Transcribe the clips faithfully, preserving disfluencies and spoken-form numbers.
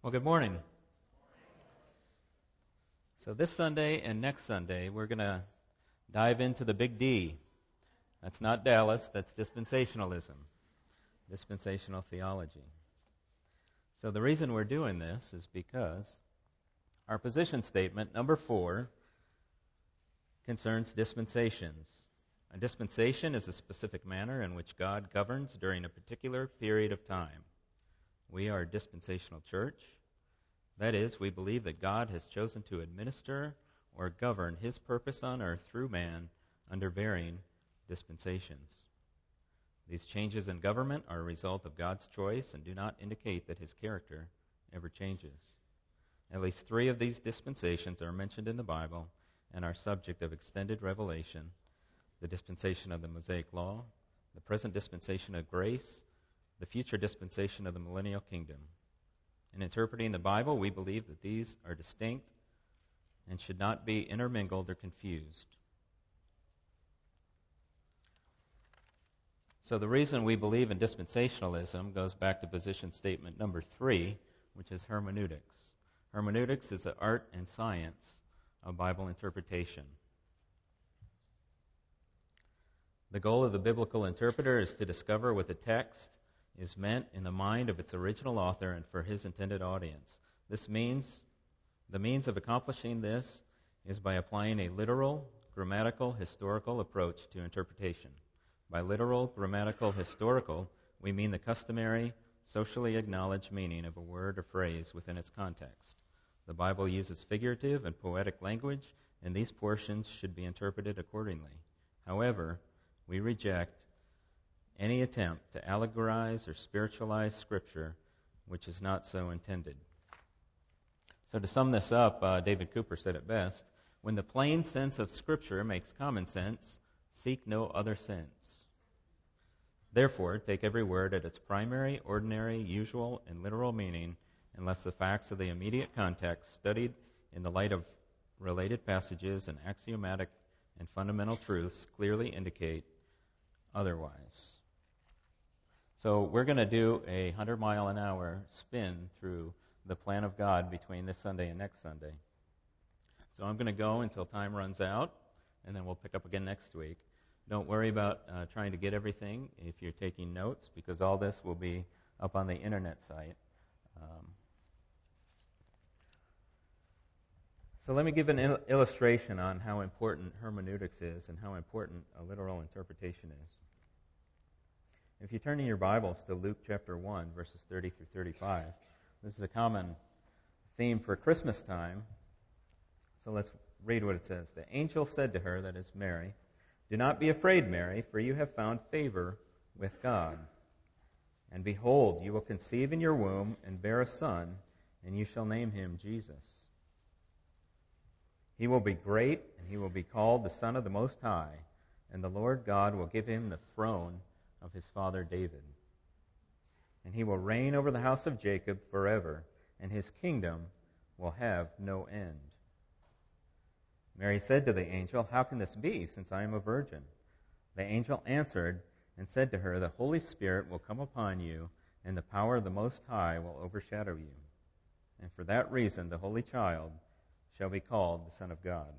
Well, good morning. So this Sunday and next Sunday, we're going to dive into the big D. That's not Dallas, that's dispensationalism, dispensational theology. So the reason we're doing this is because our position statement, number four, concerns dispensations. A dispensation is a specific manner in which God governs during a particular period of time. We are a dispensational church. That is, we believe that God has chosen to administer or govern His purpose on earth through man under varying dispensations. These changes in government are a result of God's choice and do not indicate that His character ever changes. At least three of these dispensations are mentioned in the Bible and are subject of extended revelation: the dispensation of the Mosaic Law, the present dispensation of grace, the future dispensation of the millennial kingdom. In interpreting the Bible, we believe that these are distinct and should not be intermingled or confused. So the reason we believe in dispensationalism goes back to position statement number three, which is hermeneutics. Hermeneutics is the art and science of Bible interpretation. The goal of the biblical interpreter is to discover what the text is meant in the mind of its original author and for his intended audience. This means, the means of accomplishing this is by applying a literal, grammatical, historical approach to interpretation. By literal, grammatical, historical, we mean the customary, socially acknowledged meaning of a word or phrase within its context. The Bible uses figurative and poetic language, and these portions should be interpreted accordingly. However, we reject any attempt to allegorize or spiritualize Scripture which is not so intended. So to sum this up, uh, David Cooper said it best: when the plain sense of Scripture makes common sense, seek no other sense. Therefore, take every word at its primary, ordinary, usual, and literal meaning, unless the facts of the immediate context, studied in the light of related passages and axiomatic and fundamental truths, clearly indicate otherwise. So we're going to do a one hundred mile an hour spin through the plan of God between this Sunday and next Sunday. So I'm going to go until time runs out, and then we'll pick up again next week. Don't worry about uh, trying to get everything if you're taking notes, because all this will be up on the internet site. Um, so let me give an il- illustration on how important hermeneutics is and how important a literal interpretation is. If you turn in your Bibles to Luke chapter one, verses thirty through thirty-five, this is a common theme for Christmas time. So let's read what it says. The angel said to her, that is Mary, "Do not be afraid, Mary, for you have found favor with God. And behold, you will conceive in your womb and bear a son, and you shall name him Jesus. He will be great, and he will be called the Son of the Most High, and the Lord God will give him the throne of his father David. And he will reign over the house of Jacob forever, and his kingdom will have no end." Mary said to the angel, "How can this be, since I am a virgin?" The angel answered and said to her, "The Holy Spirit will come upon you, and the power of the Most High will overshadow you. And for that reason the Holy Child shall be called the Son of God."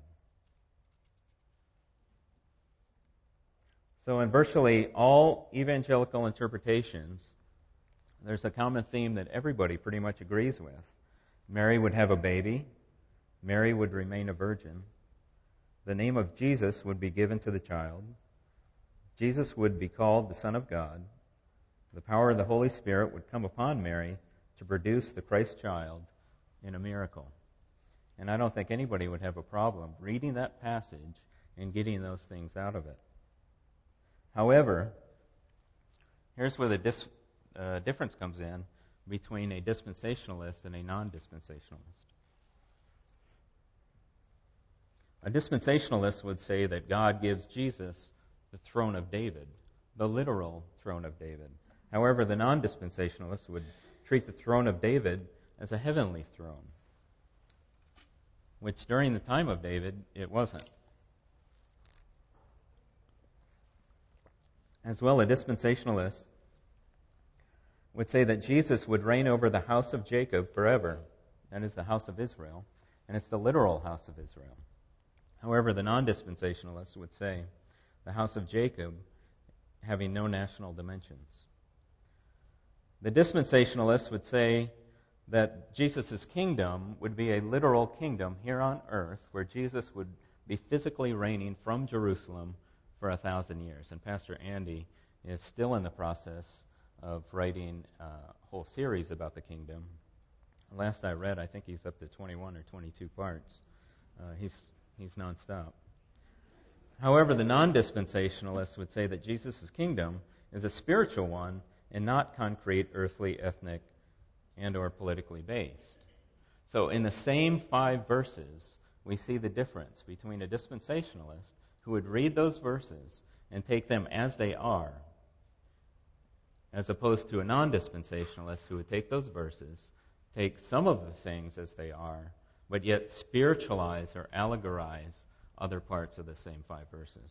So in virtually all evangelical interpretations, there's a common theme that everybody pretty much agrees with. Mary would have a baby. Mary would remain a virgin. The name of Jesus would be given to the child. Jesus would be called the Son of God. The power of the Holy Spirit would come upon Mary to produce the Christ child in a miracle. And I don't think anybody would have a problem reading that passage and getting those things out of it. However, here's where the dis, uh, difference comes in between a dispensationalist and a non-dispensationalist. A dispensationalist would say that God gives Jesus the throne of David, the literal throne of David. However, the non-dispensationalist would treat the throne of David as a heavenly throne, which during the time of David, it wasn't. As well, a dispensationalist would say that Jesus would reign over the house of Jacob forever. That is the house of Israel, and it's the literal house of Israel. However, the non-dispensationalists would say the house of Jacob having no national dimensions. The dispensationalists would say that Jesus' kingdom would be a literal kingdom here on earth where Jesus would be physically reigning from Jerusalem for a thousand years. And Pastor Andy is still in the process of writing a whole series about the kingdom. Last I read, I think he's up to twenty-one or twenty-two parts. Uh, he's he's nonstop. However, the non-dispensationalists would say that Jesus' kingdom is a spiritual one and not concrete, earthly, ethnic, and or politically based. So in the same five verses, we see the difference between a dispensationalist who would read those verses and take them as they are, as opposed to a non-dispensationalist who would take those verses, take some of the things as they are, but yet spiritualize or allegorize other parts of the same five verses.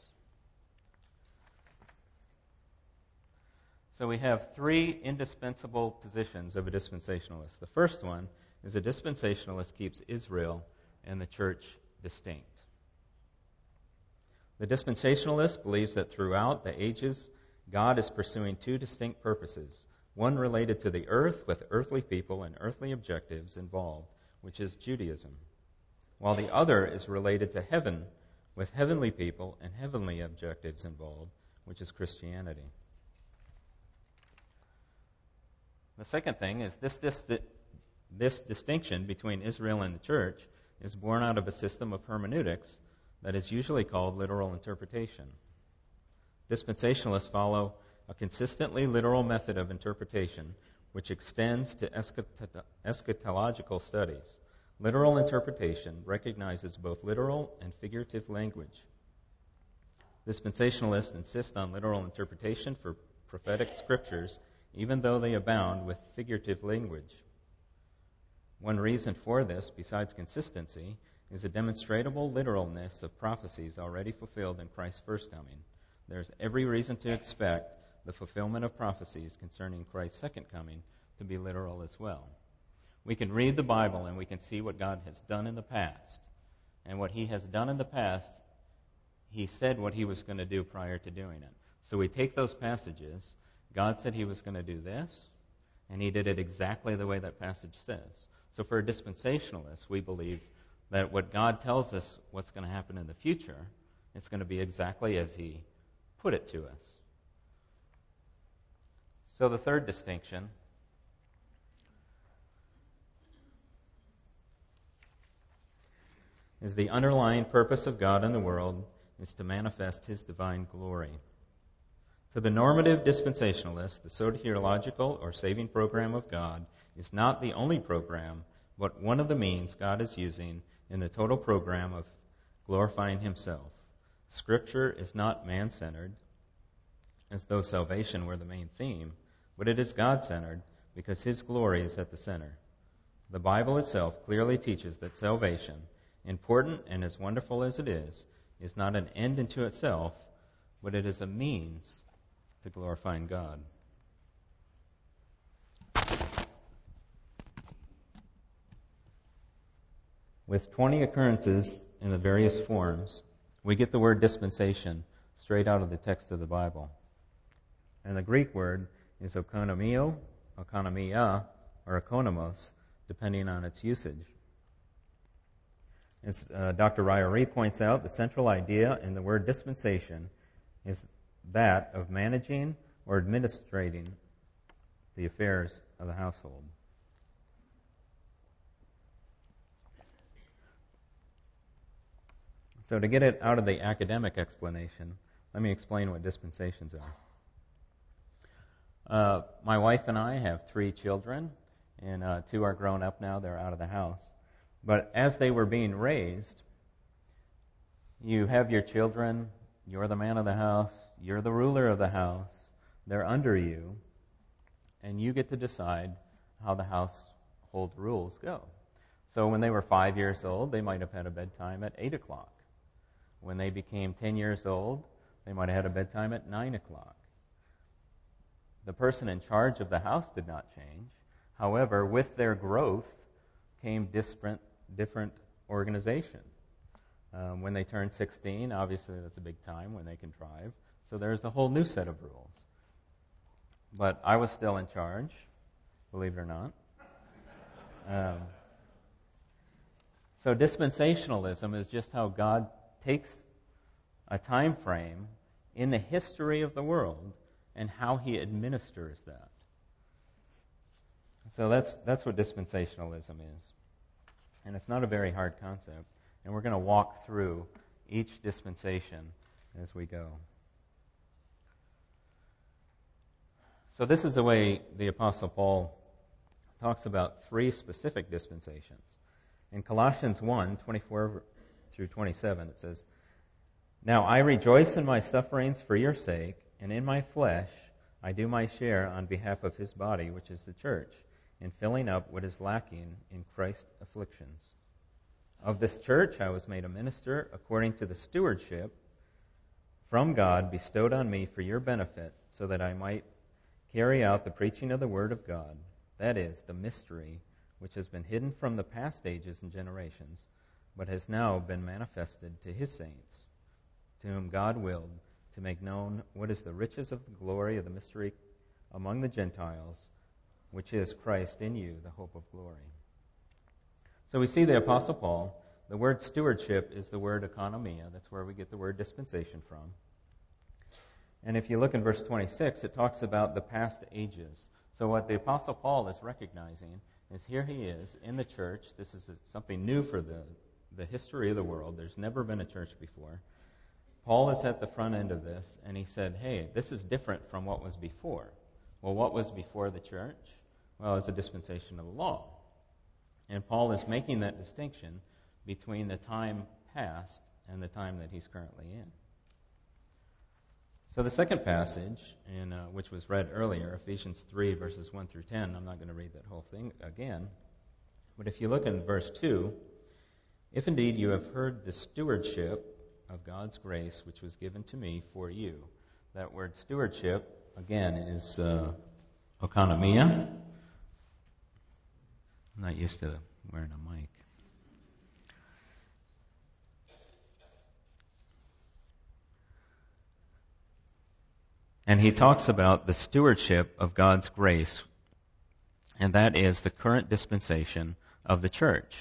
So we have three indispensable positions of a dispensationalist. The first one is a dispensationalist keeps Israel and the church distinct. The dispensationalist believes that throughout the ages, God is pursuing two distinct purposes, one related to the earth with earthly people and earthly objectives involved, which is Judaism, while the other is related to heaven with heavenly people and heavenly objectives involved, which is Christianity. The second thing is this, this, this distinction between Israel and the church is born out of a system of hermeneutics that is usually called literal interpretation. Dispensationalists follow a consistently literal method of interpretation which extends to eschatological studies. Literal interpretation recognizes both literal and figurative language. Dispensationalists insist on literal interpretation for prophetic scriptures, even though they abound with figurative language. One reason for this, besides consistency, is a demonstrable literalness of prophecies already fulfilled in Christ's first coming. There's every reason to expect the fulfillment of prophecies concerning Christ's second coming to be literal as well. We can read the Bible and we can see what God has done in the past. And what He has done in the past, He said what He was going to do prior to doing it. So we take those passages. God said He was going to do this, and He did it exactly the way that passage says. So for a dispensationalist, we believe that what God tells us what's going to happen in the future, it's going to be exactly as He put it to us. So the third distinction is the underlying purpose of God in the world is to manifest His divine glory. To the normative dispensationalist, the soteriological or saving program of God is not the only program, but one of the means God is using in the total program of glorifying Himself. Scripture is not man-centered, as though salvation were the main theme, but it is God-centered because His glory is at the center. The Bible itself clearly teaches that salvation, important and as wonderful as it is, is not an end into itself, but it is a means to glorifying God. With twenty occurrences in the various forms, we get the word dispensation straight out of the text of the Bible. And the Greek word is oikonomio, oikonomia, or oikonomos, depending on its usage. As uh, Doctor Ryrie points out, the central idea in the word dispensation is that of managing or administrating the affairs of the household. So to get it out of the academic explanation, let me explain what dispensations are. Uh, my wife and I have three children, and uh, two are grown up now. They're out of the house. But as they were being raised, you have your children, you're the man of the house, you're the ruler of the house, they're under you, and you get to decide how the household rules go. So when they were five years old, they might have had a bedtime at eight o'clock. When they became ten years old, they might have had a bedtime at nine o'clock. The person in charge of the house did not change. However, with their growth came different, different organization. Um, when they turned sixteen, obviously that's a big time when they can drive. So there's a whole new set of rules. But I was still in charge, believe it or not. Um, so dispensationalism is just how God takes a time frame in the history of the world and how he administers that. So that's that's what dispensationalism is. And it's not a very hard concept. And we're going to walk through each dispensation as we go. So this is the way the Apostle Paul talks about three specific dispensations. In Colossians one, twenty-four through twenty-seven, it says, "Now I rejoice in my sufferings for your sake, and in my flesh I do my share on behalf of his body, which is the church, in filling up what is lacking in Christ's afflictions. Of this church I was made a minister according to the stewardship from God bestowed on me for your benefit, so that I might carry out the preaching of the word of God, that is, the mystery which has been hidden from the past ages and generations, but has now been manifested to his saints, to whom God willed to make known what is the riches of the glory of the mystery among the Gentiles, which is Christ in you, the hope of glory." So we see the Apostle Paul, the word stewardship is the word economia. That's where we get the word dispensation from. And if you look in verse twenty-six, it talks about the past ages. So what the Apostle Paul is recognizing is here he is in the church. This is something new for the, the history of the world. There's never been a church before. Paul is at the front end of this, and he said, hey, this is different from what was before. Well, what was before the church? Well, it's a dispensation of the law. And Paul is making that distinction between the time past and the time that he's currently in. So the second passage, in, uh, which was read earlier, Ephesians three, verses one through ten, I'm not going to read that whole thing again. But if you look in verse two, "If indeed you have heard the stewardship of God's grace, which was given to me for you." That word stewardship, again, is uh, oikonomia. I'm not used to wearing a mic. And he talks about the stewardship of God's grace, and that is the current dispensation of the church.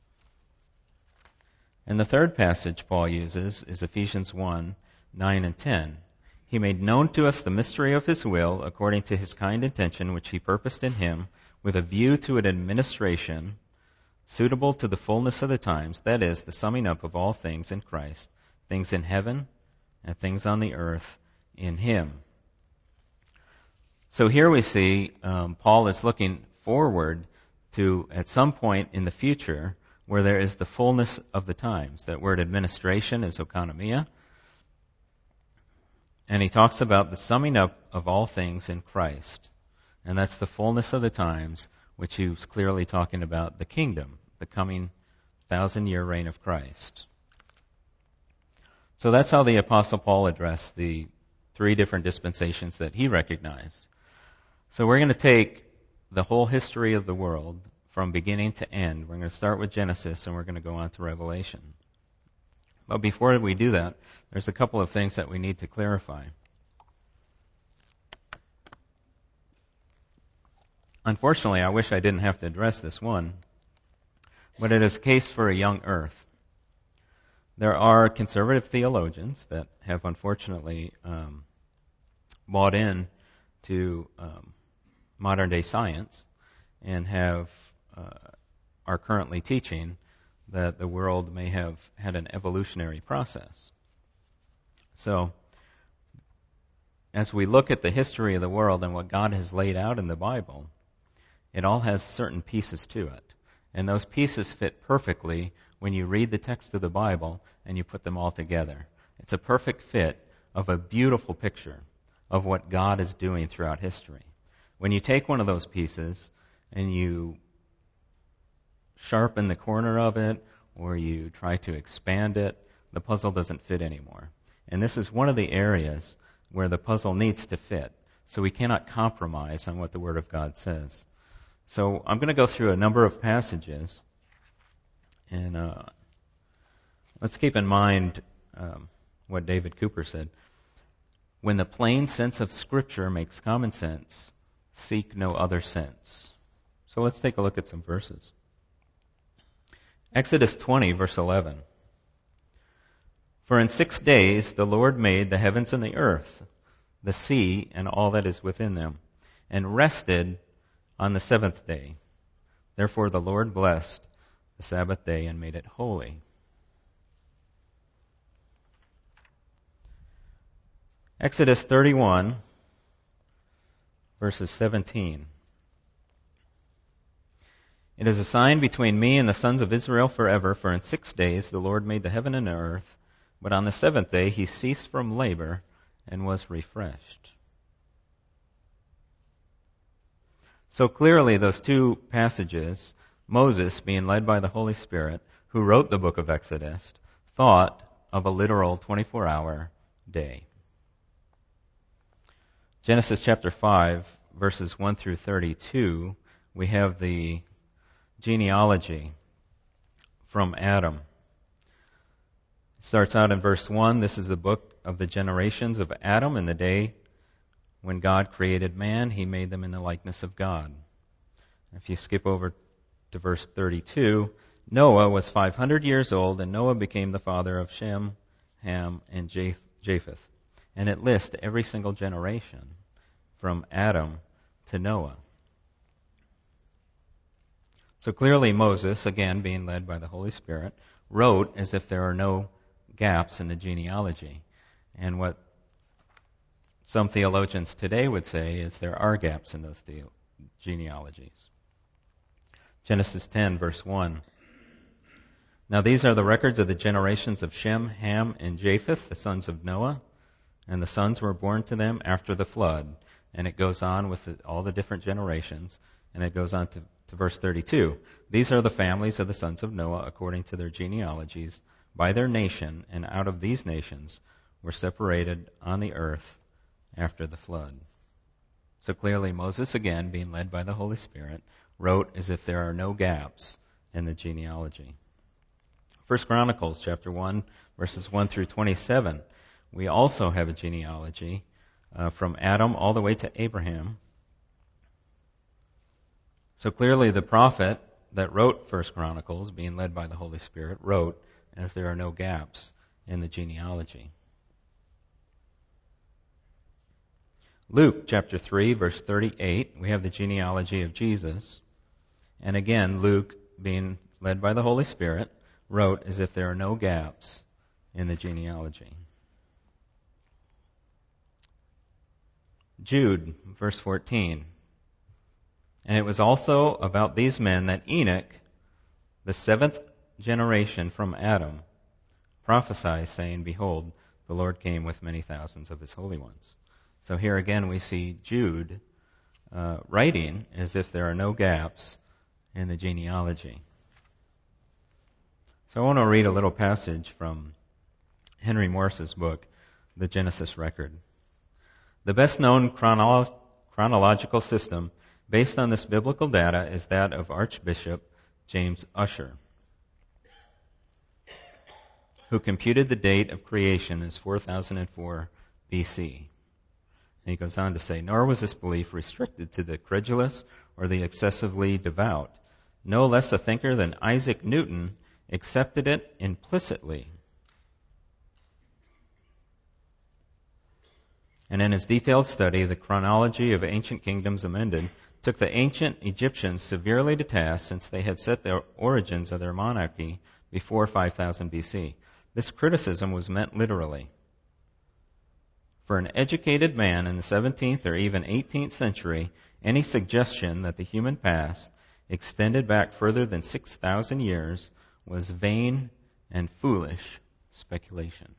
And the third passage Paul uses is Ephesians one, nine and ten. "He made known to us the mystery of his will, according to his kind intention, which he purposed in him, with a view to an administration suitable to the fullness of the times, that is, the summing up of all things in Christ, things in heaven and things on the earth in him." So here we see um, Paul is looking forward to, at some point in the future, where there is the fullness of the times. That word administration is oikonomia. And he talks about the summing up of all things in Christ. And that's the fullness of the times, which he was clearly talking about the kingdom, the coming thousand-year reign of Christ. So that's how the Apostle Paul addressed the three different dispensations that he recognized. So we're going to take the whole history of the world from beginning to end. We're going to start with Genesis, and we're going to go on to Revelation. But before we do that, there's a couple of things that we need to clarify. Unfortunately, I wish I didn't have to address this one, but it is a case for a young earth. There are conservative theologians that have unfortunately um, bought in to um, modern-day science and have uh, are currently teaching that the world may have had an evolutionary process. So, as we look at the history of the world and what God has laid out in the Bible, it all has certain pieces to it. And those pieces fit perfectly when you read the text of the Bible and you put them all together. It's a perfect fit of a beautiful picture of what God is doing throughout history. When you take one of those pieces and you sharpen the corner of it or you try to expand it, the puzzle doesn't fit anymore. And this is one of the areas where the puzzle needs to fit. So we cannot compromise on what the Word of God says. So I'm going to go through a number of passages. And uh, let's keep in mind um, what David Cooper said. When the plain sense of Scripture makes common sense, seek no other sense. So let's take a look at some verses. Exodus twenty, verse eleven. For in six days the Lord made the heavens and the earth, the sea and all that is within them, and rested on the seventh day. Therefore the Lord blessed the Sabbath day and made it holy. Exodus thirty-one, verses seventeen. It is a sign between me and the sons of Israel forever, for in six days the Lord made the heaven and the earth, but on the seventh day he ceased from labor and was refreshed. So clearly those two passages, Moses being led by the Holy Spirit, who wrote the book of Exodus, thought of a literal twenty-four hour day. Genesis chapter five, verses one through thirty-two, we have the genealogy from Adam. It starts out in verse one. This is the book of the generations of Adam. In the day when God created man, he made them in the likeness of God. If you skip over to verse thirty-two, Noah was five hundred years old, and Noah became the father of Shem, Ham, and Japheth. And it lists every single generation from Adam to Noah. So clearly Moses, again being led by the Holy Spirit, wrote as if there are no gaps in the genealogy. And what some theologians today would say is there are gaps in those the- genealogies. Genesis ten, verse one. Now these are the records of the generations of Shem, Ham, and Japheth, the sons of Noah. And the sons were born to them after the flood. And it goes on with the, all the different generations. And it goes on to, to verse thirty-two. These are the families of the sons of Noah according to their genealogies, by their nation, and out of these nations were separated on the earth after the flood. So clearly Moses, again, being led by the Holy Spirit, wrote as if there are no gaps in the genealogy. First Chronicles chapter one, verses one through twenty-seven. We also have a genealogy uh, from Adam all the way to Abraham. So clearly the prophet that wrote First Chronicles, being led by the Holy Spirit, wrote as there are no gaps in the genealogy. Luke chapter three, verse thirty-eight, we have the genealogy of Jesus. And again, Luke, being led by the Holy Spirit, wrote as if there are no gaps in the genealogy. Jude, verse fourteen. And it was also about these men that Enoch, the seventh generation from Adam, prophesied, saying, Behold, the Lord came with many thousands of his holy ones. So here again we see Jude uh, writing as if there are no gaps in the genealogy. So I want to read a little passage from Henry Morris's book, The Genesis Record. The best known chronolo- chronological system based on this biblical data is that of Archbishop James Ussher, who computed the date of creation as four thousand four B C. And he goes on to say, nor was this belief restricted to the credulous or the excessively devout. No less a thinker than Isaac Newton accepted it implicitly. And in his detailed study, The Chronology of Ancient Kingdoms Amended, took the ancient Egyptians severely to task since they had set the origins of their monarchy before five thousand B C. This criticism was meant literally. For an educated man in the seventeenth or even eighteenth century, any suggestion that the human past extended back further than six thousand years was vain and foolish speculation.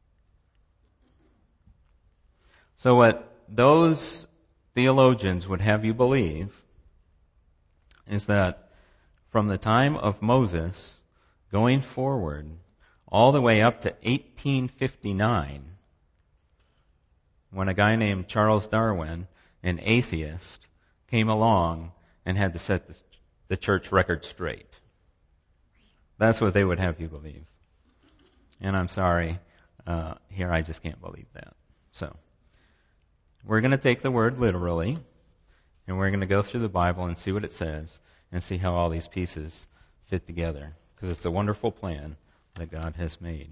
So what those theologians would have you believe is that from the time of Moses going forward all the way up to eighteen fifty-nine, when a guy named Charles Darwin, an atheist, came along and had to set the, the church record straight. That's what they would have you believe. And I'm sorry, uh, here I just can't believe that. So, we're going to take the word literally, and we're going to go through the Bible and see what it says, and see how all these pieces fit together, because it's a wonderful plan that God has made.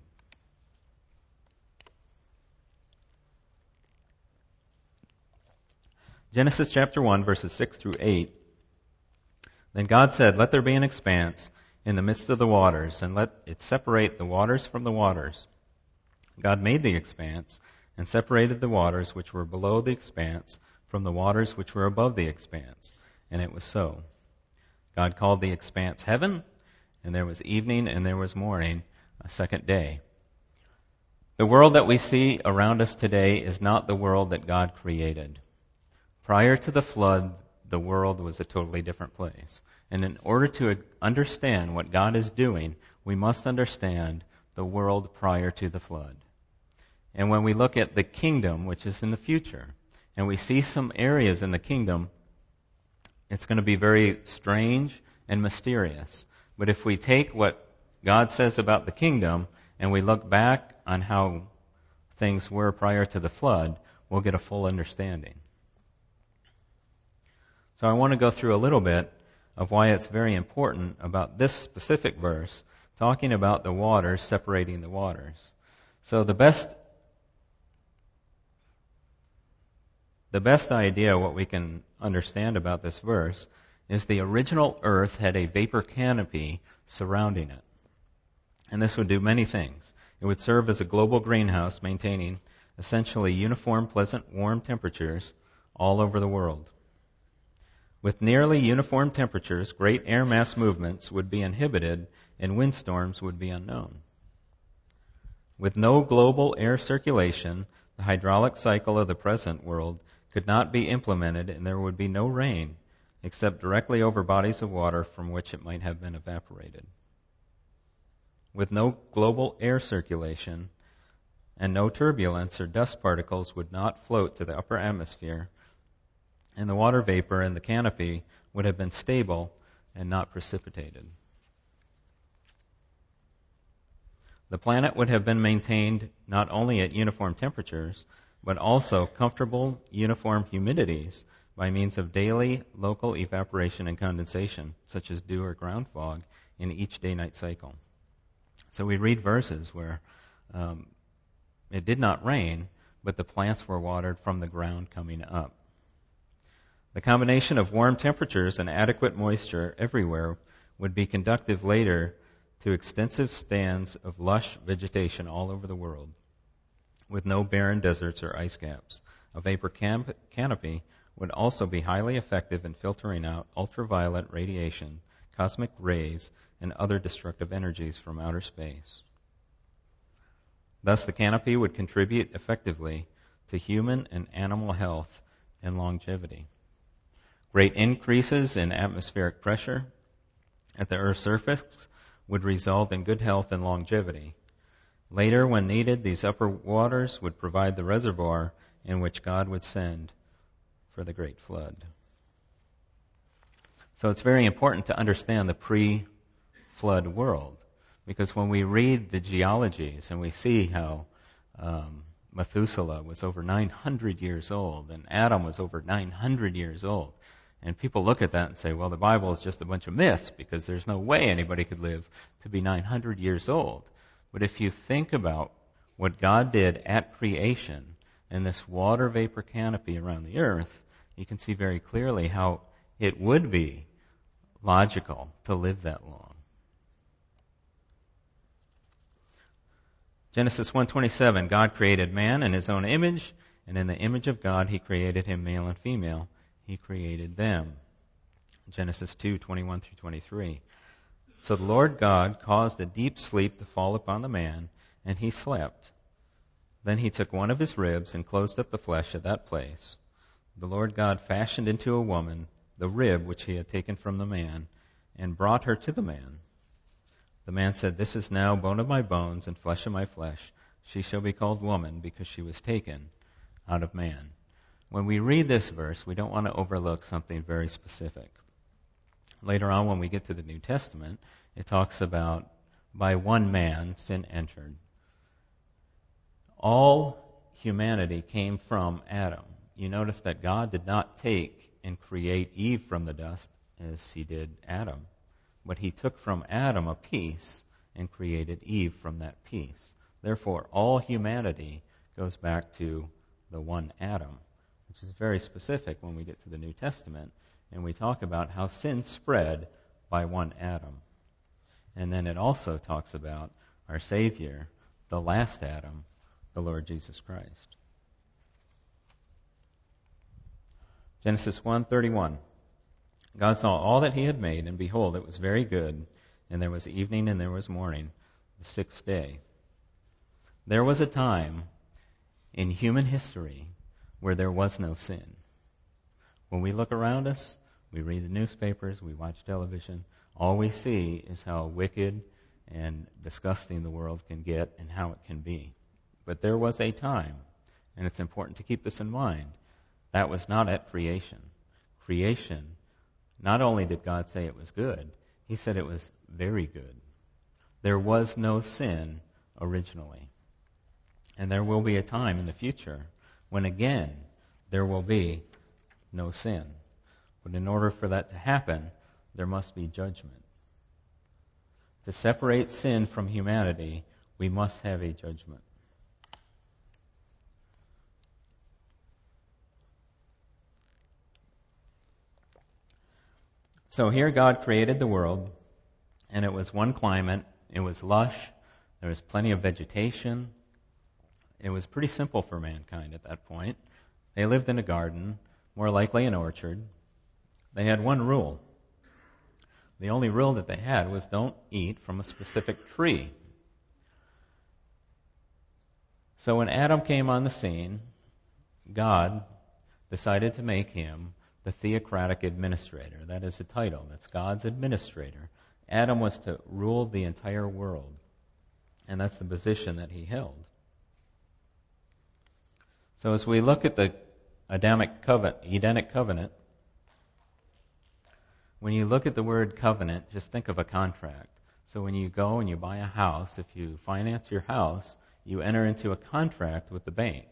Genesis chapter one, verses six through eight. Then God said, "Let there be an expanse in the midst of the waters, and let it separate the waters from the waters." God made the expanse, and separated the waters which were below the expanse from the waters which were above the expanse. And it was so. God called the expanse heaven, and there was evening and there was morning, a second day. The world that we see around us today is not the world that God created. Prior to the flood, the world was a totally different place. And in order to understand what God is doing, we must understand the world prior to the flood. And when we look at the kingdom, which is in the future, and we see some areas in the kingdom, it's going to be very strange and mysterious. But if we take what God says about the kingdom and we look back on how things were prior to the flood, we'll get a full understanding. So I want to go through a little bit of why it's very important about this specific verse, talking about the waters separating the waters. So the best the best idea what we can understand about this verse is the original earth had a vapor canopy surrounding it. And this would do many things. It would serve as a global greenhouse, maintaining essentially uniform, pleasant, warm temperatures all over the world. With nearly uniform temperatures, great air mass movements would be inhibited and windstorms would be unknown. With no global air circulation, the hydraulic cycle of the present world could not be implemented, and there would be no rain except directly over bodies of water from which it might have been evaporated. With no global air circulation and no turbulence or dust particles would not float to the upper atmosphere, and the water vapor in the canopy would have been stable and not precipitated. The planet would have been maintained not only at uniform temperatures, but also comfortable uniform humidities by means of daily local evaporation and condensation, such as dew or ground fog, in each day-night cycle. So we read verses where um, it did not rain, but the plants were watered from the ground coming up. The combination of warm temperatures and adequate moisture everywhere would be conducive later to extensive stands of lush vegetation all over the world, with no barren deserts or ice caps. A vapor cam- canopy would also be highly effective in filtering out ultraviolet radiation, cosmic rays, and other destructive energies from outer space. Thus, the canopy would contribute effectively to human and animal health and longevity. Great increases in atmospheric pressure at the Earth's surface would result in good health and longevity. Later, when needed, these upper waters would provide the reservoir in which God would send for the great flood. So it's very important to understand the pre-flood world, because when we read the geologies and we see how um, Methuselah was over nine hundred years old and Adam was over nine hundred years old, and people look at that and say, well, the Bible is just a bunch of myths because there's no way anybody could live to be nine hundred years old. But if you think about what God did at creation and this water vapor canopy around the earth, you can see very clearly how it would be logical to live that long. Genesis one twenty-seven, God created man in his own image, and in the image of God he created him, male and female. He created them. Genesis two twenty-one through twenty-three. So the Lord God caused a deep sleep to fall upon the man, and he slept. Then he took one of his ribs and closed up the flesh at that place. The Lord God fashioned into a woman the rib which he had taken from the man, and brought her to the man. The man said, "This is now bone of my bones and flesh of my flesh. She shall be called woman, because she was taken out of man. When we read this verse, we don't want to overlook something very specific. Later on, when we get to the New Testament, it talks about, by one man, sin entered. All humanity came from Adam. You notice that God did not take and create Eve from the dust as he did Adam, but he took from Adam a piece and created Eve from that piece. Therefore, all humanity goes back to the one Adam, which is very specific when we get to the New Testament, and we talk about how sin spread by one Adam. And then it also talks about our Savior, the last Adam, the Lord Jesus Christ. Genesis one thirty-one. God saw all that he had made, and behold, it was very good. And there was evening and there was morning, the sixth day. There was a time in human history where there was no sin. When we look around us, we read the newspapers, we watch television, all we see is how wicked and disgusting the world can get and how it can be. But there was a time, and it's important to keep this in mind, that was not at creation. Creation, not only did God say it was good, he said it was very good. There was no sin originally. And there will be a time in the future when again there will be no sin. But in order for that to happen, there must be judgment. To separate sin from humanity, we must have a judgment. So here God created the world, and it was one climate. It was lush. There was plenty of vegetation. It was pretty simple for mankind at that point. They lived in a garden, more likely an orchard. They had one rule. The only rule that they had was don't eat from a specific tree. So when Adam came on the scene, God decided to make him the theocratic administrator. That is the title. That's God's administrator. Adam was to rule the entire world. And that's the position that he held. So as we look at the Adamic covenant, Edenic covenant, when you look at the word covenant, just think of a contract. So when you go and you buy a house, if you finance your house, you enter into a contract with the bank.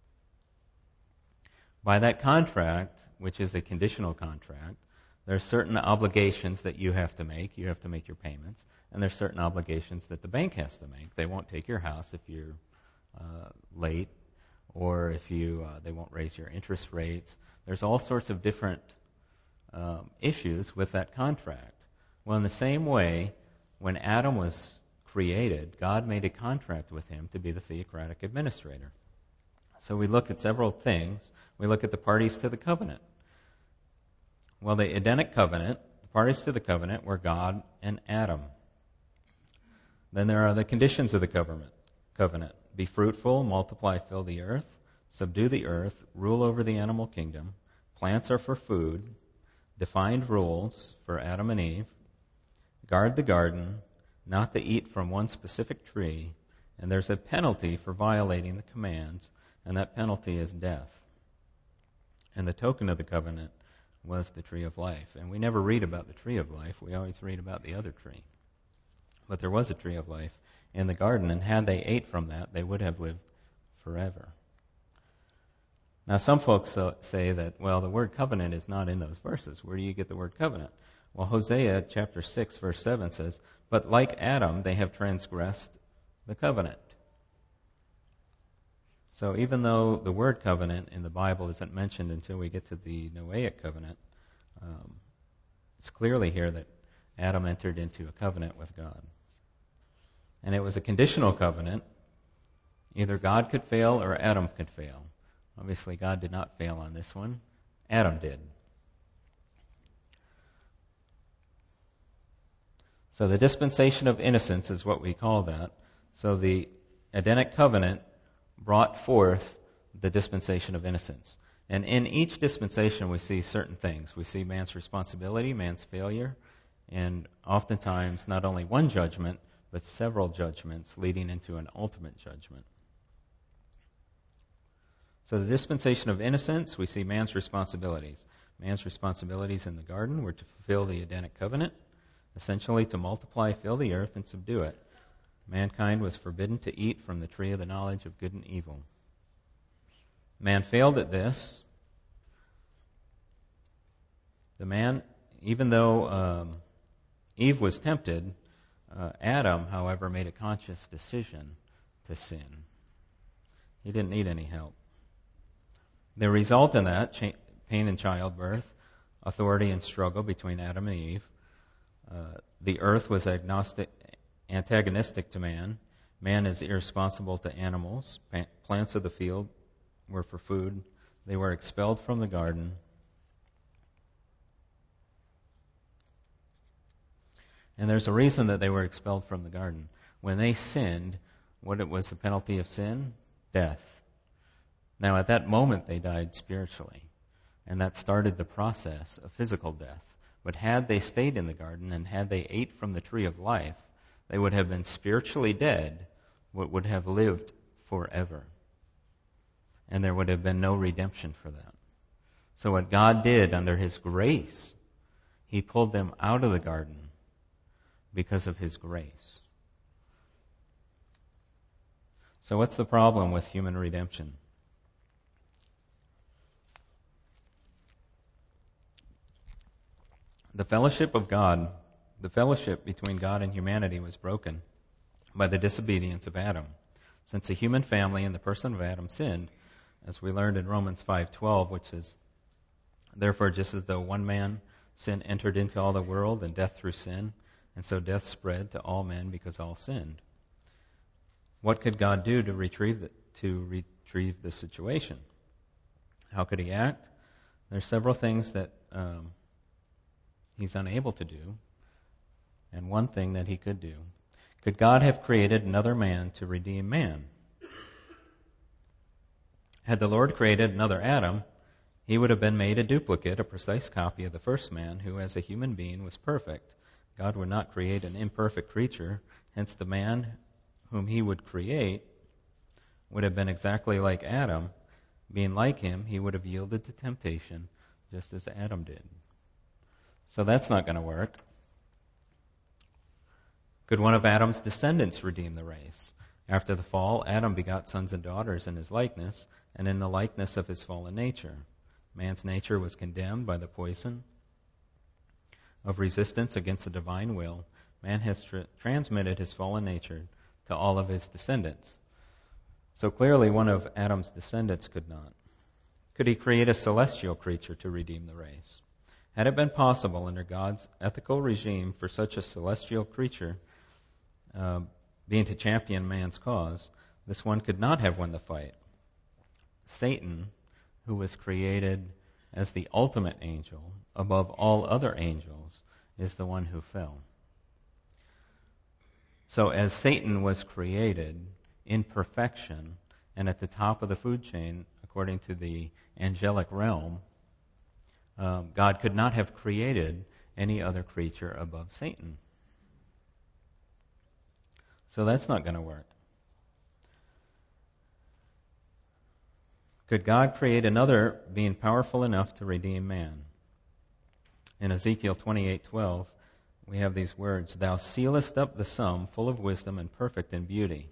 By that contract, which is a conditional contract, there are certain obligations that you have to make. You have to make your payments. And there's certain obligations that the bank has to make. They won't take your house if you're uh, late, or if you uh, they won't raise your interest rates. There's all sorts of different um, issues with that contract. Well, in the same way, when Adam was created, God made a contract with him to be the theocratic administrator. So we look at several things. We look at the parties to the covenant. Well, the Edenic covenant, the parties to the covenant were God and Adam. Then there are the conditions of the covenant. Covenant. Be fruitful, multiply, fill the earth, subdue the earth, rule over the animal kingdom. Plants are for food. Defined rules for Adam and Eve. Guard the garden, not to eat from one specific tree. And there's a penalty for violating the commands, and that penalty is death. And the token of the covenant was the tree of life. And we never read about the tree of life. We always read about the other tree. But there was a tree of life in the garden, and had they ate from that, they would have lived forever. Now, some folks say that, well, the word covenant is not in those verses. Where do you get the word covenant? Well, Hosea chapter six, verse seven says, but like Adam, they have transgressed the covenant. So even though the word covenant in the Bible isn't mentioned until we get to the Noahic covenant, um, it's clearly here that Adam entered into a covenant with God. And it was a conditional covenant. Either God could fail or Adam could fail. Obviously, God did not fail on this one. Adam did. So the dispensation of innocence is what we call that. So the Edenic covenant brought forth the dispensation of innocence. And in each dispensation we see certain things. We see man's responsibility, man's failure, and oftentimes not only one judgment, but several judgments leading into an ultimate judgment. So the dispensation of innocence, we see man's responsibilities. Man's responsibilities in the garden were to fulfill the Edenic covenant, essentially to multiply, fill the earth, and subdue it. Mankind was forbidden to eat from the tree of the knowledge of good and evil. Man failed at this. The man, even though um, Eve was tempted, uh, Adam, however, made a conscious decision to sin. He didn't need any help. The result in that, cha- pain in childbirth, authority and struggle between Adam and Eve. Uh, the earth was agnostic, antagonistic to man. Man is irresponsible to animals. Pa- plants of the field were for food. They were expelled from the garden. And there's a reason that they were expelled from the garden. When they sinned, what it was the penalty of sin? Death. Now, at that moment, they died spiritually. And that started the process of physical death. But had they stayed in the garden and had they ate from the tree of life, they would have been spiritually dead, but would have lived forever. And there would have been no redemption for them. So what God did under His grace, He pulled them out of the garden because of His grace. So what's the problem with human redemption? The fellowship of God, the fellowship between God and humanity was broken by the disobedience of Adam. Since the human family in the person of Adam sinned, as we learned in Romans five twelve, which is, therefore, just as though one man sin entered into all the world, and death through sin, and so death spread to all men because all sinned. What could God do to retrieve the, to retrieve the situation? How could He act? There's several things that um, He's unable to do, and one thing that He could do. Could God have created another man to redeem man? Had the Lord created another Adam, He would have been made a duplicate, a precise copy of the first man, who as a human being was perfect. God would not create an imperfect creature, hence the man whom He would create would have been exactly like Adam. Being like him, he would have yielded to temptation, just as Adam did. So that's not going to work. Could one of Adam's descendants redeem the race? After the fall, Adam begot sons and daughters in his likeness, and in the likeness of his fallen nature. Man's nature was condemned by the poison of resistance against the divine will. Man has tra- transmitted his fallen nature to all of his descendants. So clearly one of Adam's descendants could not. Could he create a celestial creature to redeem the race? Had it been possible under God's ethical regime for such a celestial creature uh, being to champion man's cause, this one could not have won the fight. Satan, who was created as the ultimate angel above all other angels, is the one who fell. So as Satan was created in perfection and at the top of the food chain, according to the angelic realm, um, God could not have created any other creature above Satan. So that's not going to work. Could God create another being powerful enough to redeem man? In Ezekiel twenty-eight twelve, we have these words, "Thou sealest up the sum, full of wisdom and perfect in beauty."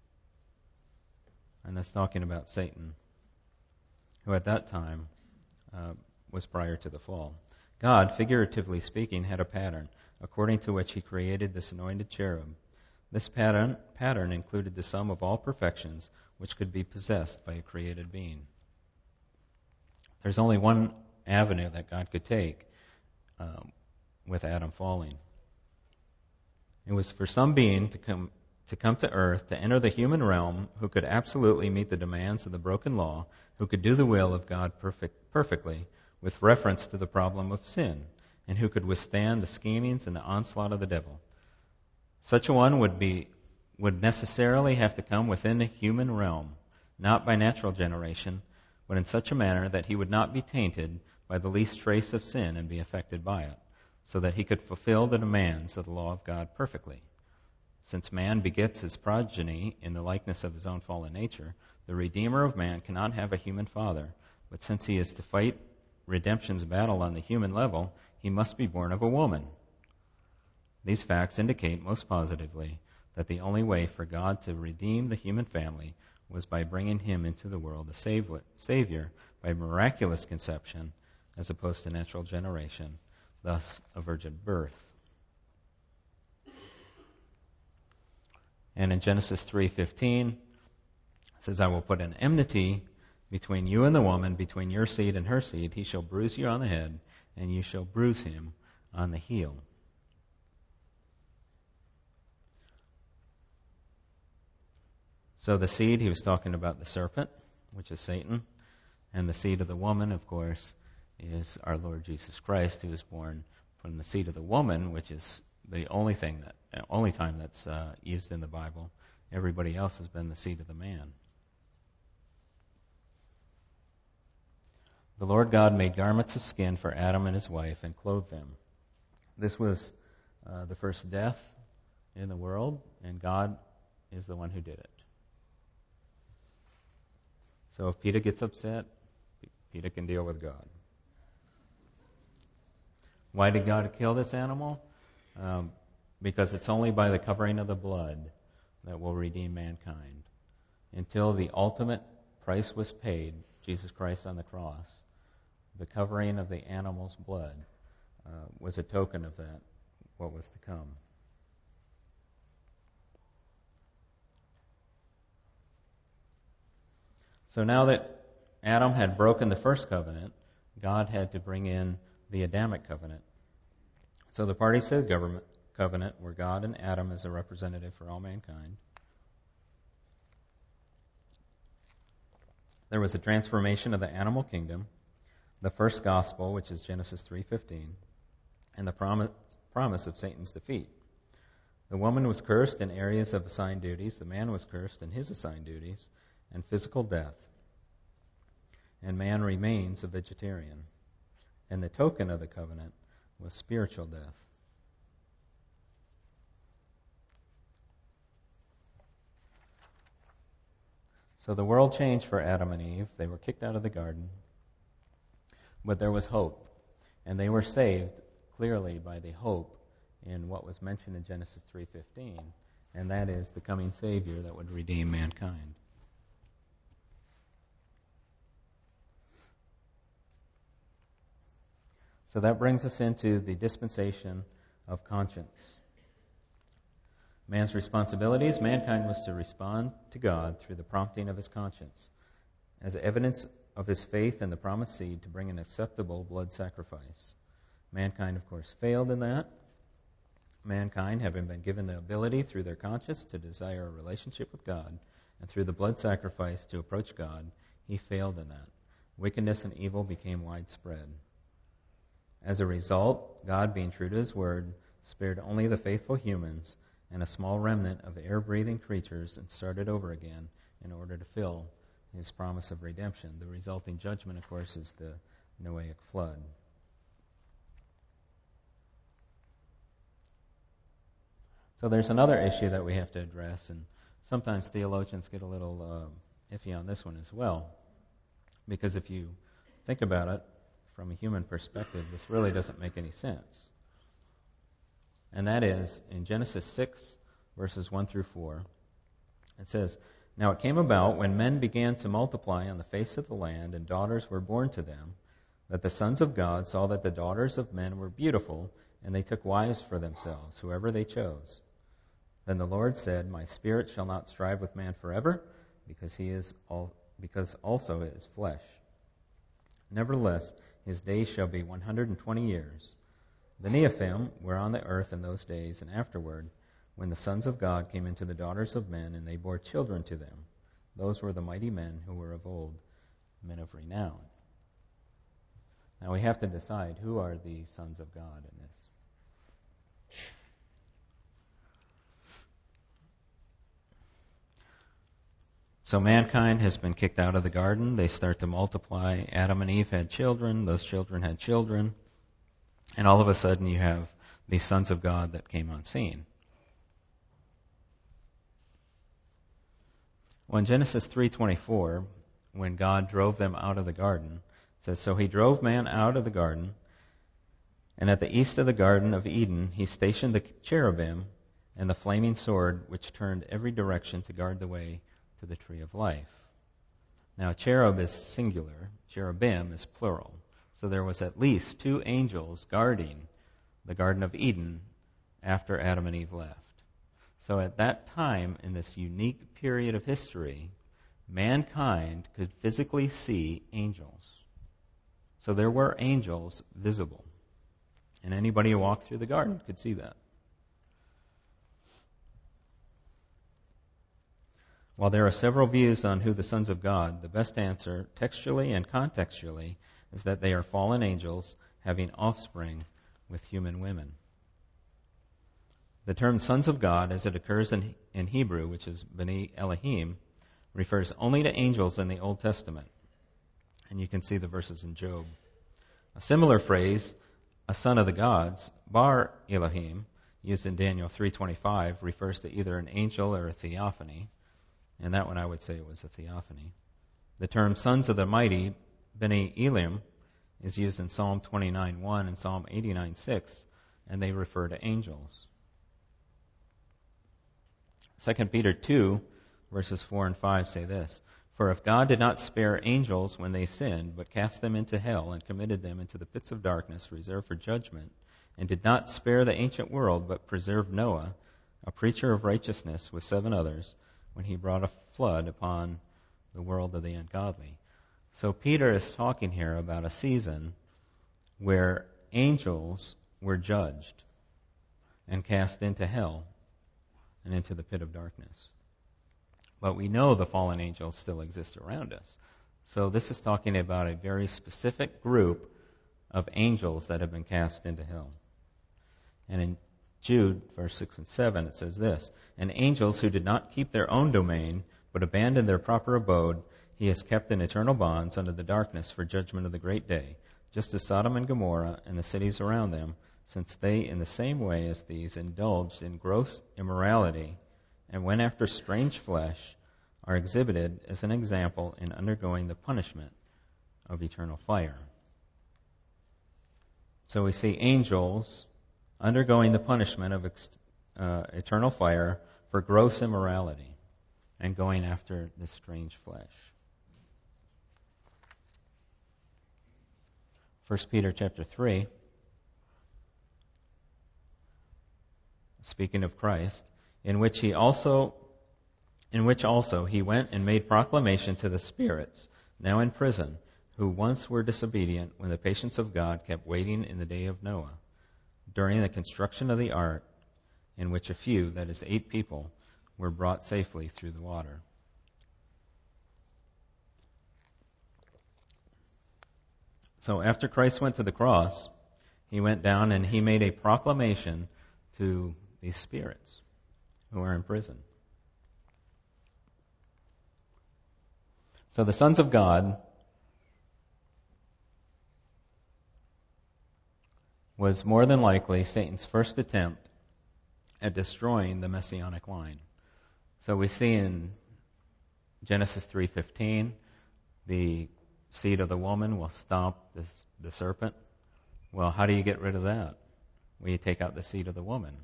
And that's talking about Satan, who at that time uh, was prior to the fall. God, figuratively speaking, had a pattern, according to which He created this anointed cherub. This pattern, pattern included the sum of all perfections which could be possessed by a created being. There's only one avenue that God could take um, with Adam falling. It was for some being to come to come to earth, to enter the human realm, who could absolutely meet the demands of the broken law, who could do the will of God perfect, perfectly with reference to the problem of sin, and who could withstand the schemings and the onslaught of the devil. Such a one would be would necessarily have to come within the human realm, not by natural generation, but in such a manner that he would not be tainted by the least trace of sin and be affected by it, so that he could fulfill the demands of the law of God perfectly. Since man begets his progeny in the likeness of his own fallen nature, The Redeemer of man cannot have a human father, but since he is to fight redemption's battle on the human level, he must be born of a woman. These facts indicate most positively that the only way for God to redeem the human family was by bringing him into the world a Savior by miraculous conception as opposed to natural generation, thus a virgin birth. And in Genesis three fifteen, it says, I will put an enmity between you and the woman, between your seed and her seed. He shall bruise you on the head, and you shall bruise him on the heel. So the seed, he was talking about the serpent, which is Satan, and the seed of the woman, of course, is our Lord Jesus Christ, who was born from the seed of the woman, which is the only thing that, only time that's uh, used in the Bible. Everybody else has been the seed of the man. The Lord God made garments of skin for Adam and his wife and clothed them. This was uh, the first death in the world, and God is the one who did it. So if Peter gets upset, Peter can deal with God. Why did God kill this animal? Um, because it's only by the covering of the blood that will redeem mankind. Until the ultimate price was paid, Jesus Christ on the cross, the covering of the animal's blood uh, was a token of that, what was to come. So now that Adam had broken the first covenant, God had to bring in the Adamic covenant. So the parties to the government covenant were God and Adam as a representative for all mankind. There was a transformation of the animal kingdom, the first gospel, which is Genesis three fifteen, and the promise, promise of Satan's defeat. The woman was cursed in areas of assigned duties. The man was cursed in his assigned duties and physical death. And man remains a vegetarian. And the token of the covenant was spiritual death. So the world changed for Adam and Eve. They were kicked out of the garden. But there was hope. And they were saved clearly by the hope in what was mentioned in Genesis three fifteen, and that is the coming Savior that would redeem mankind. So that brings us into the dispensation of conscience. Man's responsibilities, mankind was to respond to God through the prompting of his conscience as evidence of his faith in the promised seed to bring an acceptable blood sacrifice. Mankind, of course, failed in that. Mankind, having been given the ability through their conscience to desire a relationship with God, and through the blood sacrifice to approach God, he failed in that. Wickedness and evil became widespread. As a result, God, being true to his word, spared only the faithful humans and a small remnant of air-breathing creatures and started over again in order to fill his promise of redemption. The resulting judgment, of course, is the Noahic flood. So there's another issue that we have to address, and sometimes theologians get a little uh, iffy on this one as well, because if you think about it from a human perspective, this really doesn't make any sense. And that is, in Genesis six, verses one through four, it says, Now it came about, when men began to multiply on the face of the land, and daughters were born to them, that the sons of God saw that the daughters of men were beautiful, and they took wives for themselves, whoever they chose. Then the Lord said, My spirit shall not strive with man forever, because he is all, because also it is flesh. Nevertheless, his days shall be one hundred and twenty years. The Nephilim were on the earth in those days, and afterward, when the sons of God came into the daughters of men, and they bore children to them. Those were the mighty men who were of old, men of renown. Now we have to decide, who are the sons of God in this? So mankind has been kicked out of the garden. They start to multiply. Adam and Eve had children. Those children had children. And all of a sudden you have the sons of God that came on scene. Well, in Genesis three twenty-four, when God drove them out of the garden, it says, "So he drove man out of the garden, and at the east of the Garden of Eden he stationed the cherubim and the flaming sword, which turned every direction to guard the way to the tree of life." Now, cherub is singular, cherubim is plural. So there was at least two angels guarding the Garden of Eden after Adam and Eve left. So at that time, in this unique period of history, mankind could physically see angels. So there were angels visible. And anybody who walked through the garden could see that. While there are several views on who the sons of God, the best answer, textually and contextually, is that they are fallen angels having offspring with human women. The term sons of God, as it occurs in, in Hebrew, which is B'nai Elohim, refers only to angels in the Old Testament. And you can see the verses in Job. A similar phrase, a son of the gods, Bar Elohim, used in Daniel three twenty-five, refers to either an angel or a theophany. And that one I would say it was a theophany. The term sons of the mighty, B'nai Elim, is used in Psalm twenty-nine one and Psalm eighty-nine six, and they refer to angels. Second Peter two, verses four and five say this, "For if God did not spare angels when they sinned, but cast them into hell and committed them into the pits of darkness reserved for judgment, and did not spare the ancient world, but preserved Noah, a preacher of righteousness, with seven others, when he brought a flood upon the world of the ungodly." So Peter is talking here about a season where angels were judged and cast into hell and into the pit of darkness. But we know the fallen angels still exist around us. So this is talking about a very specific group of angels that have been cast into hell. And in Jude, verse six and seven, it says this, "And angels who did not keep their own domain, but abandoned their proper abode, he has kept in eternal bonds under the darkness for judgment of the great day, just as Sodom and Gomorrah and the cities around them, since they in the same way as these indulged in gross immorality and went after strange flesh, are exhibited as an example in undergoing the punishment of eternal fire." So we see angels undergoing the punishment of uh, eternal fire for gross immorality and going after this strange flesh. First Peter chapter three, speaking of Christ, in which he also in which also he went and made proclamation to the spirits now in prison, who once were disobedient when the patience of God kept waiting in the day of Noah, during the construction of the ark, in which a few, that is eight people, were brought safely through the water. So after Christ went to the cross, he went down and he made a proclamation to these spirits who are in prison. So the sons of God was more than likely Satan's first attempt at destroying the messianic line. So we see in Genesis three fifteen, the seed of the woman will stomp this, the serpent. Well, how do you get rid of that? Well, you take out the seed of the woman.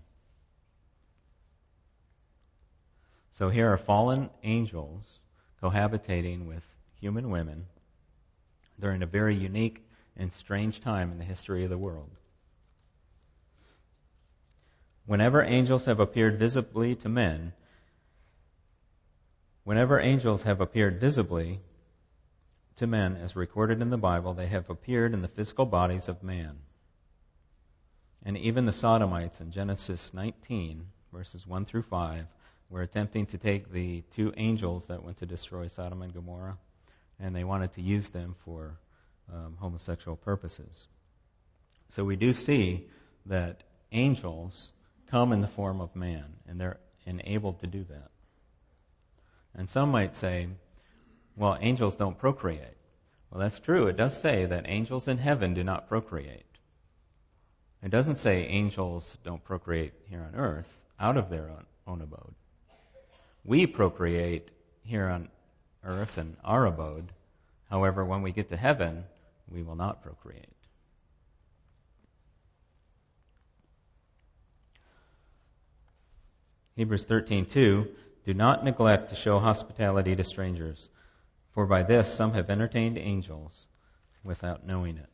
So here are fallen angels cohabitating with human women during a very unique and strange time in the history of the world. Whenever angels have appeared visibly to men, whenever angels have appeared visibly to men, as recorded in the Bible, they have appeared in the physical bodies of man. And even the Sodomites in Genesis nineteen, verses one through five, were attempting to take the two angels that went to destroy Sodom and Gomorrah, and they wanted to use them for um, homosexual purposes. So we do see that angels come in the form of man, and they're enabled to do that. And some might say, well, angels don't procreate. Well, that's true. It does say that angels in heaven do not procreate. It doesn't say angels don't procreate here on earth out of their own, own abode. We procreate here on earth and our abode. However, when we get to heaven, we will not procreate. Hebrews thirteen two, do not neglect to show hospitality to strangers, for by this some have entertained angels without knowing it.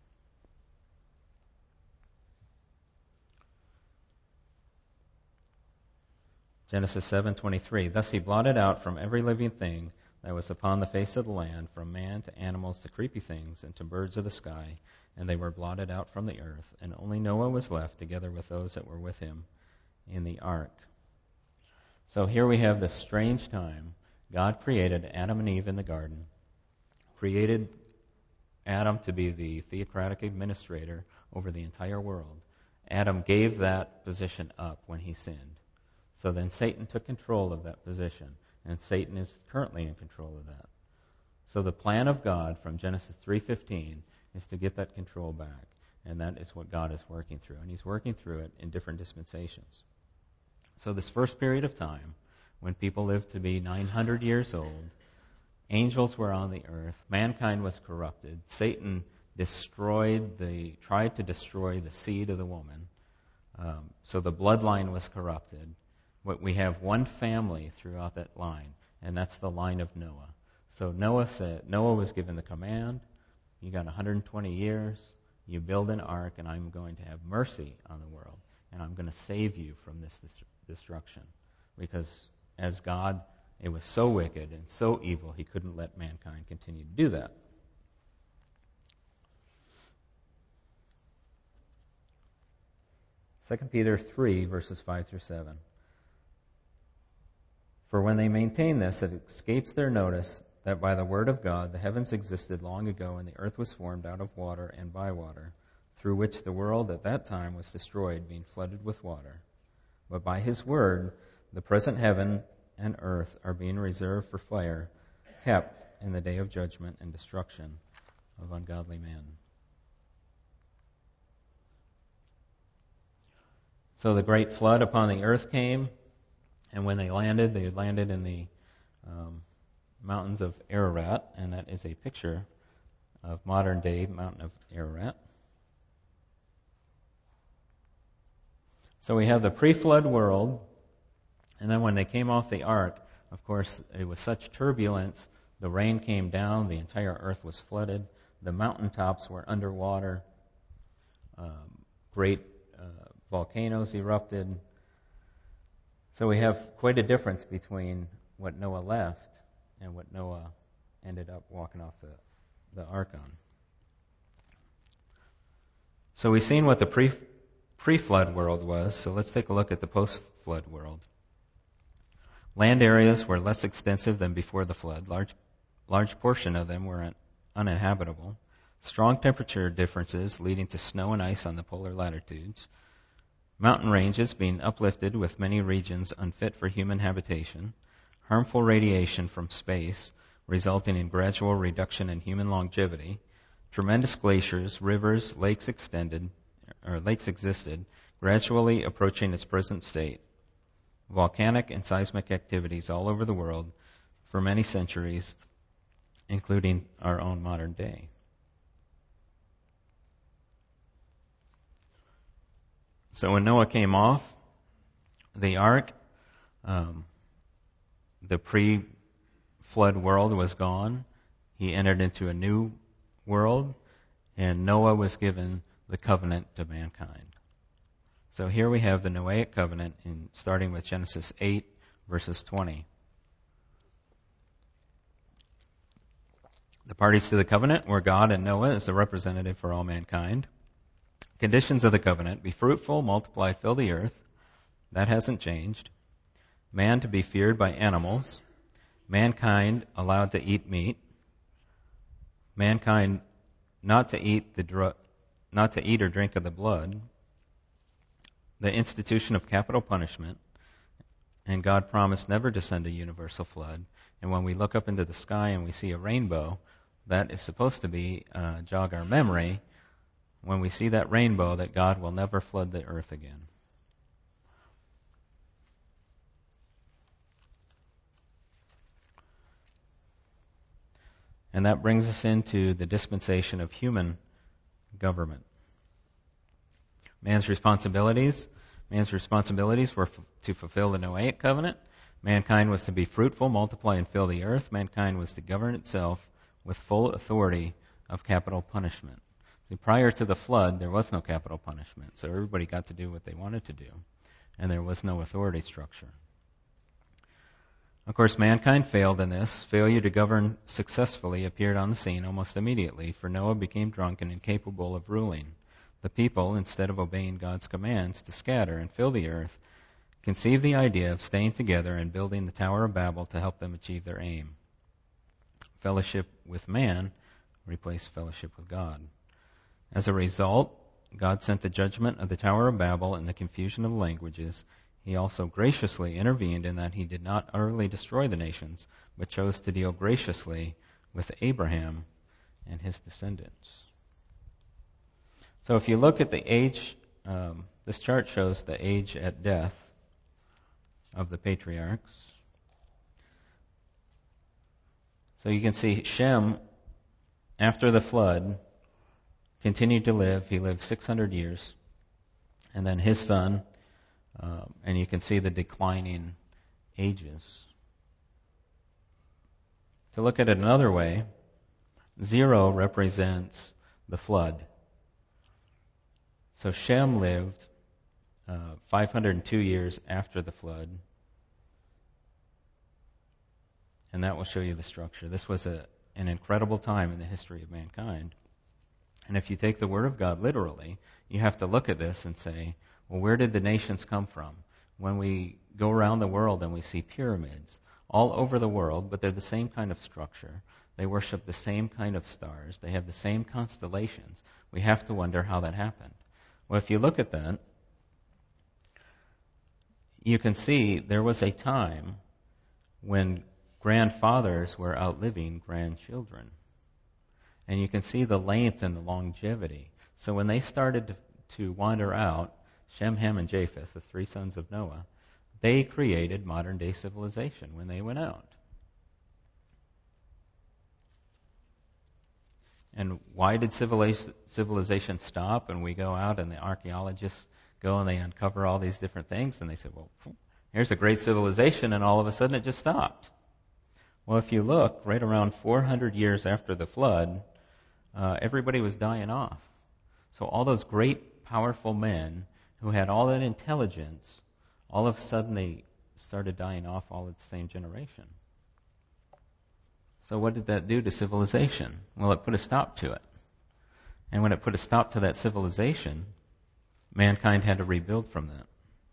Genesis seven twenty-three, thus he blotted out from every living thing that was upon the face of the land, from man to animals to creepy things and to birds of the sky, and they were blotted out from the earth, and only Noah was left together with those that were with him in the ark. So here we have this strange time. God created Adam and Eve in the garden, created Adam to be the theocratic administrator over the entire world. Adam gave that position up when he sinned. So then Satan took control of that position, and Satan is currently in control of that. So the plan of God from Genesis three fifteen is to get that control back, and that is what God is working through, and he's working through it in different dispensations. So this first period of time, when people lived to be nine hundred years old, angels were on the earth, mankind was corrupted, Satan destroyed the, tried to destroy the seed of the woman, um, so the bloodline was corrupted. What we have one family throughout that line, and that's the line of Noah. So Noah said, Noah was given the command, you got one hundred twenty years, you build an ark, and I'm going to have mercy on the world, and I'm going to save you from this destruction. Because as God, it was so wicked and so evil, he couldn't let mankind continue to do that. Second Peter three, verses five through seven. For when they maintain this, it escapes their notice that by the word of God the heavens existed long ago, and the earth was formed out of water and by water, through which the world at that time was destroyed, being flooded with water. But by his word, the present heaven and earth are being reserved for fire, kept in the day of judgment and destruction of ungodly men. So the great flood upon the earth came, and when they landed, they landed in the um, mountains of Ararat, and that is a picture of modern-day mountain of Ararat. So we have the pre-flood world, and then when they came off the ark, of course, it was such turbulence, the rain came down, the entire earth was flooded, the mountaintops were underwater, um, great uh, volcanoes erupted. So we have quite a difference between what Noah left and what Noah ended up walking off the, the ark on. So we've seen what the pre, pre-flood world was, so let's take a look at the post-flood world. Land areas were less extensive than before the flood. Large, large portion of them were un, uninhabitable. Strong temperature differences leading to snow and ice on the polar latitudes. Mountain ranges being uplifted with many regions unfit for human habitation, harmful radiation from space resulting in gradual reduction in human longevity, tremendous glaciers, rivers, lakes extended, or lakes existed, gradually approaching its present state, volcanic and seismic activities all over the world for many centuries, including our own modern day. So when Noah came off the ark, um, the pre-flood world was gone. He entered into a new world, and Noah was given the covenant to mankind. So here we have the Noahic covenant, in, starting with Genesis eight, verses twenty. The parties to the covenant were God and Noah as the representative for all mankind. Conditions of the covenant: be fruitful, multiply, fill the earth. That hasn't changed. Man to be feared by animals. Mankind allowed to eat meat. Mankind not to eat the dr- not to eat or drink of the blood. The institution of capital punishment. And God promised never to send a universal flood. And when we look up into the sky and we see a rainbow, that is supposed to be uh, jog our memory when we see that rainbow, that God will never flood the earth again. And that brings us into the dispensation of human government. Man's responsibilities. Man's responsibilities were f- to fulfill the Noahic covenant. Mankind was to be fruitful, multiply, and fill the earth. Mankind was to govern itself with full authority of capital punishment. See, prior to the flood, there was no capital punishment, so everybody got to do what they wanted to do, and there was no authority structure. Of course, mankind failed in this. Failure to govern successfully appeared on the scene almost immediately, for Noah became drunk and incapable of ruling. The people, instead of obeying God's commands to scatter and fill the earth, conceived the idea of staying together and building the Tower of Babel to help them achieve their aim. Fellowship with man replaced fellowship with God. As a result, God sent the judgment of the Tower of Babel and the confusion of the languages. He also graciously intervened in that he did not utterly destroy the nations, but chose to deal graciously with Abraham and his descendants. So if you look at the age, um, this chart shows the age at death of the patriarchs. So you can see Shem, after the flood, continued to live. He lived six hundred years. And then his son, uh, and you can see the declining ages. To look at it another way, zero represents the flood. So Shem lived uh, five hundred two years after the flood. And that will show you the structure. This was a, an incredible time in the history of mankind. And if you take the Word of God literally, you have to look at this and say, well, where did the nations come from? When we go around the world and we see pyramids all over the world, but they're the same kind of structure. They worship the same kind of stars. They have the same constellations. We have to wonder how that happened. Well, if you look at that, you can see there was a time when grandfathers were outliving grandchildren. And you can see the length and the longevity. So when they started to, to wander out, Shem, Ham, and Japheth, the three sons of Noah, they created modern-day civilization when they went out. And why did civilization stop? And we go out and the archaeologists go and they uncover all these different things and they say, well, here's a great civilization, and all of a sudden it just stopped. Well, if you look, right around four hundred years after the flood, uh, everybody was dying off. So all those great, powerful men who had all that intelligence, all of a sudden they started dying off all at the same generation. So what did that do to civilization? Well, it put a stop to it. And when it put a stop to that civilization, mankind had to rebuild from that.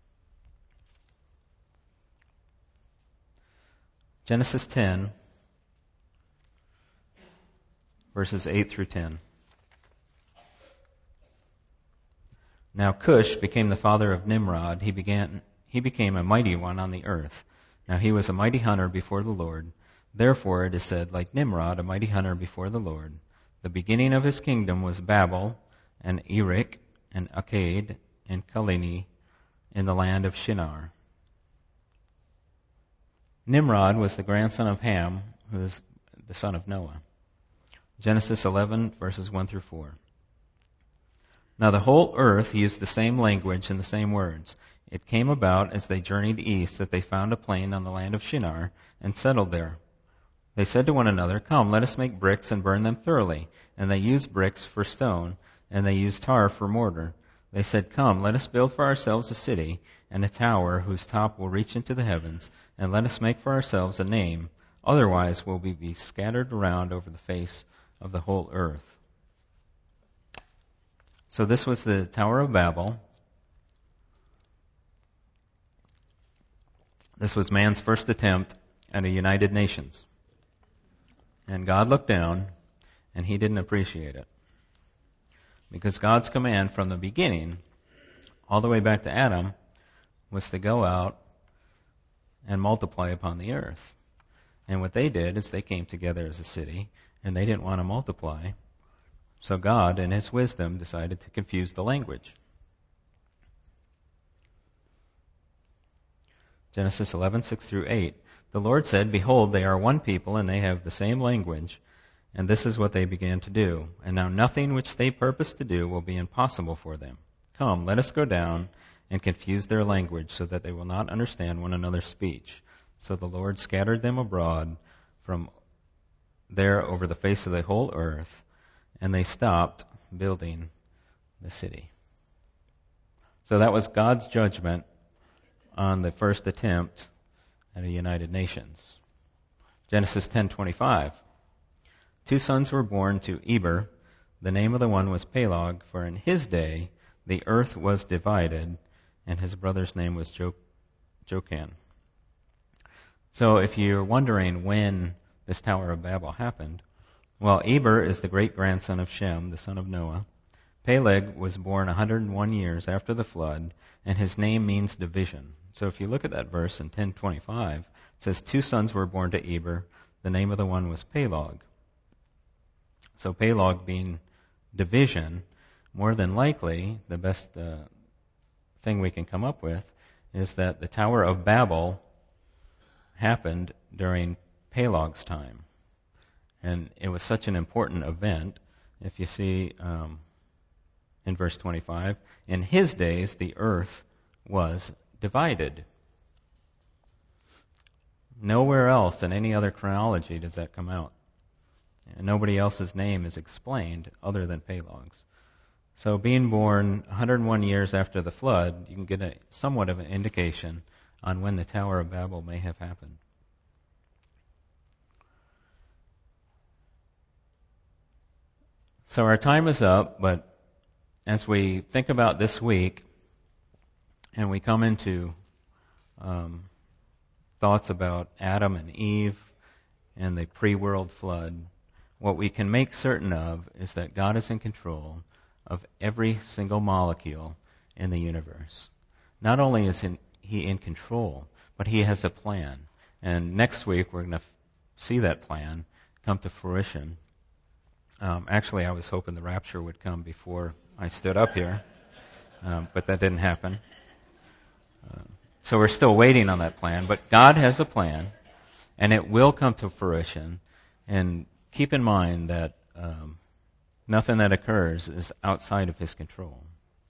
Genesis ten, verses eight through ten. Now Cush became the father of Nimrod. He began. He became a mighty one on the earth. Now he was a mighty hunter before the Lord. Therefore it is said, like Nimrod, a mighty hunter before the Lord. The beginning of his kingdom was Babel, and Erech, and Akkad, and Calneh, in the land of Shinar. Nimrod was the grandson of Ham, who is the son of Noah. Genesis eleven, verses one through four. Now the whole earth used the same language and the same words. It came about as they journeyed east that they found a plain on the land of Shinar and settled there. They said to one another, come, let us make bricks and burn them thoroughly. And they used bricks for stone, and they used tar for mortar. They said, come, let us build for ourselves a city and a tower whose top will reach into the heavens, and let us make for ourselves a name. Otherwise will we be scattered around over the face of the whole earth. So this was the Tower of Babel. This was man's first attempt at a united nations. And God looked down, and he didn't appreciate it. Because God's command from the beginning, all the way back to Adam, was to go out and multiply upon the earth. And what they did is they came together as a city, and they didn't want to multiply. So God, in his wisdom, decided to confuse the language. Genesis eleven, six through eight. The Lord said, behold, they are one people, and they have the same language. And this is what they began to do. And now nothing which they purpose to do will be impossible for them. Come, let us go down and confuse their language, so that they will not understand one another's speech. So the Lord scattered them abroad from there over the face of the whole earth, and they stopped building the city. So that was God's judgment on the first attempt at a United Nations. Genesis ten twenty-five. Two sons were born to Eber. The name of the one was Peleg, for in his day the earth was divided, and his brother's name was jo- Jochan. So if you're wondering when this Tower of Babel happened, well, Eber is the great-grandson of Shem, the son of Noah. Peleg was born one hundred one years after the flood, and his name means division. So if you look at that verse in ten twenty-five, it says, two sons were born to Eber. The name of the one was Peleg. So Peleg being division, more than likely, the best uh, thing we can come up with is that the Tower of Babel happened during Peleg's time. And it was such an important event. If you see um, in verse twenty-five, in his days the earth was divided. Nowhere else in any other chronology does that come out. And nobody else's name is explained other than Peleg's. So being born one hundred one years after the flood, you can get a, somewhat of an indication on when the Tower of Babel may have happened. So our time is up, but as we think about this week and we come into um, thoughts about Adam and Eve and the pre-world flood, what we can make certain of is that God is in control of every single molecule in the universe. Not only is He in control, but He has a plan. And next week we're going to f- see that plan come to fruition. Um, actually, I was hoping the rapture would come before I stood up here, um, but that didn't happen. Uh, so we're still waiting on that plan, but God has a plan, and it will come to fruition. And keep in mind that um, nothing that occurs is outside of His control.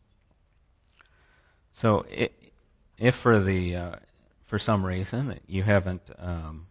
So it, if for the uh, for some reason you haven't um,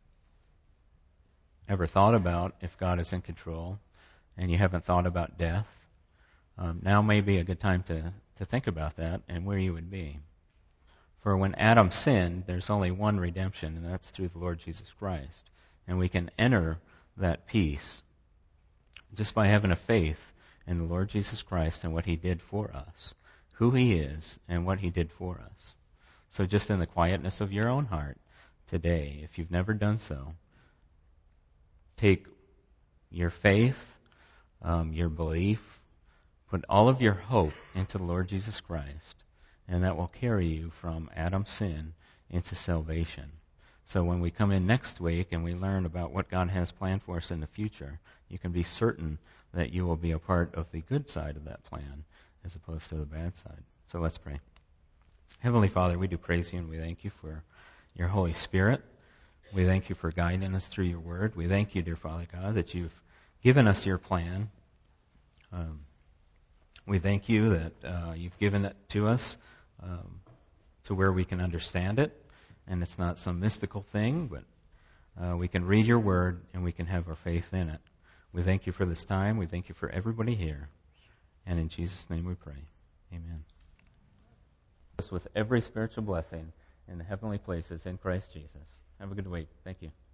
ever thought about if God is in control, and you haven't thought about death, um, now may be a good time to, to think about that and where you would be. For when Adam sinned, there's only one redemption, and that's through the Lord Jesus Christ. And we can enter that peace just by having a faith in the Lord Jesus Christ and what He did for us, who He is, and what He did for us. So just in the quietness of your own heart today, if you've never done so, take your faith, um, your belief, put all of your hope into the Lord Jesus Christ, and that will carry you from Adam's sin into salvation. So when we come in next week and we learn about what God has planned for us in the future, you can be certain that you will be a part of the good side of that plan as opposed to the bad side. So let's pray. Heavenly Father, we do praise You and we thank You for Your Holy Spirit. We thank You for guiding us through Your Word. We thank You, dear Father God, that You've given us Your plan. Um, we thank You that uh, You've given it to us um, to where we can understand it, and it's not some mystical thing, but uh, we can read Your Word and we can have our faith in it. We thank You for this time. We thank You for everybody here. And in Jesus' name we pray. Amen. With every spiritual blessing in the heavenly places in Christ Jesus. Have a good week. Thank you.